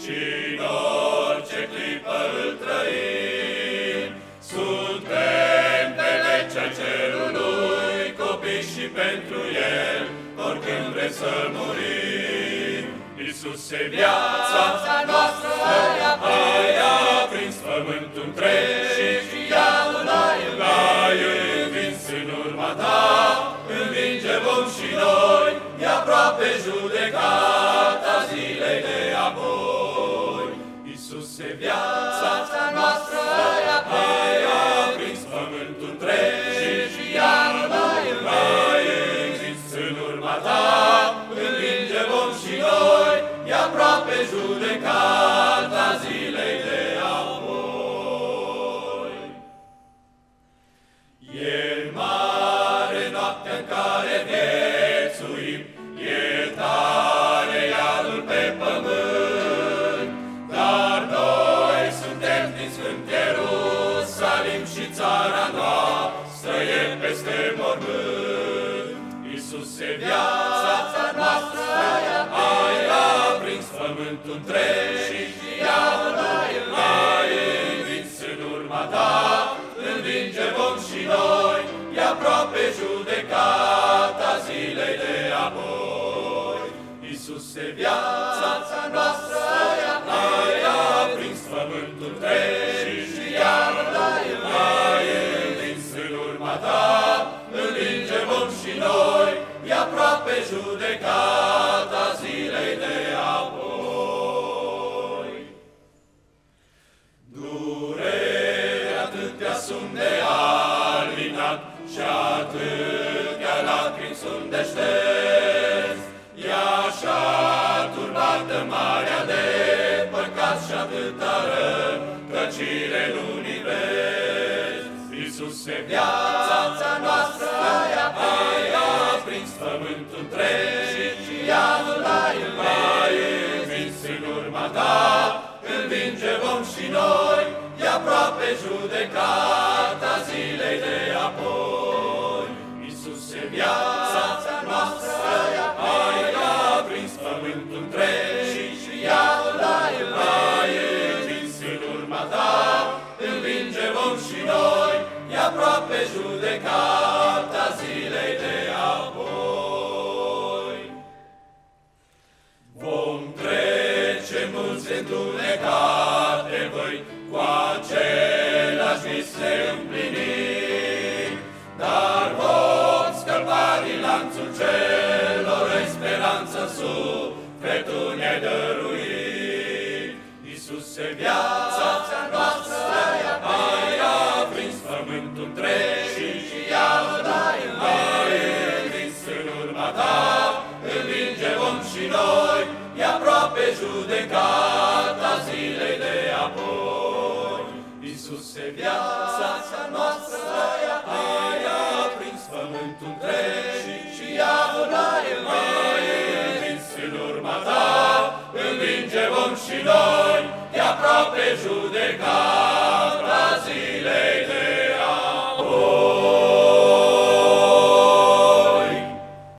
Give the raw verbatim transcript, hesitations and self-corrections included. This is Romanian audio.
și în orice clipă îl trăim. Suntem pe legea cerului, copii și pentru El, oricând vrem să murim. Iisuse, viața noastră ai aprins pământul întreg și iadul l-ai învins în urma Ta. Învinge vom și noi, e aproape judecata zilei de apoi. Iisuse, viața noastră ai aprins pământul întreg și iadul l-ai învins în urma Ta. Învinge vom și noi, e aproape judecata zilei de apoi. E mare noaptea în care viețuim, e tare iadul pe pământ, dar noi suntem din Sfânt Ierusalim și țara noastră e peste mormânt. Iisuse, viața noastră ai aprins pământul întreg și iadul l-ai învins în urma Ta. Învinge vom și noi, e aproape judecata zilei de apoi. Iisuse, viața noastră ai aprins pământul întreg și iadul l-ai învins în urma Ta. Învinge vom și noi, e aproape judecata zilei de apoi. Durere atâtea sunt de alinat și atâtea lacrimi sunt de șters. E așa turbată marea de păcat și atâta rătăcire în univers. Iisuse, viața noastră ai aprins pământul întreg și iadul l-ai învins în urma Ta. Învinge vom și noi, e aproape judecata zilei de apoi. Iisuse, viața noastră ai aprins pământul întreg și iadul l-ai învins în urma Ta. Învinge vom și noi, e aproape judecata zilei de apoi. Vom trece mulți întunecate văi, cu același vis ne împlinim, dar vom scăpa din lanțul celor în speranță sufletul ne-ai dăruit. Iisuse, viața noastră ai aprins pământul întreg și iadul l-ai învins în urma Ta. Învinge vom și noi, e aproape judecata zilei de apoi. Iisuse, viața noastră ai aprins pământul întreg și iadul l-ai învins în urma Ta. Învinge vom și noi, e aproape judecata